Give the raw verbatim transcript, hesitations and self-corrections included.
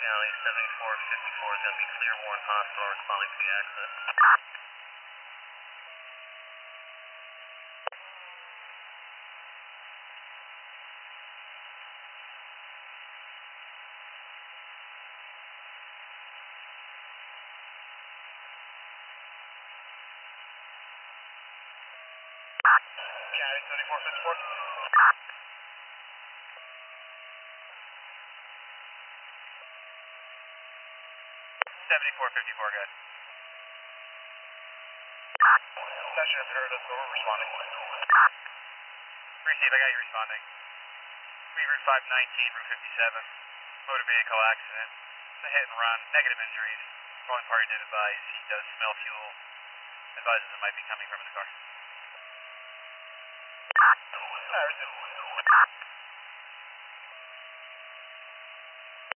Alley seventy-four fifty-four is going to be clear warrant hostile responding to the accident. County seventy-four fifty-four. seventy-four fifty-four, guys. Session has heard us, over responding. Receive, I got you responding. We Route five nineteen, Route fifty-seven. Motor vehicle accident. It's a hit and run. Negative injuries. Going party did advise. He does smell fuel. Advises it might be coming from his car. Alright, resume.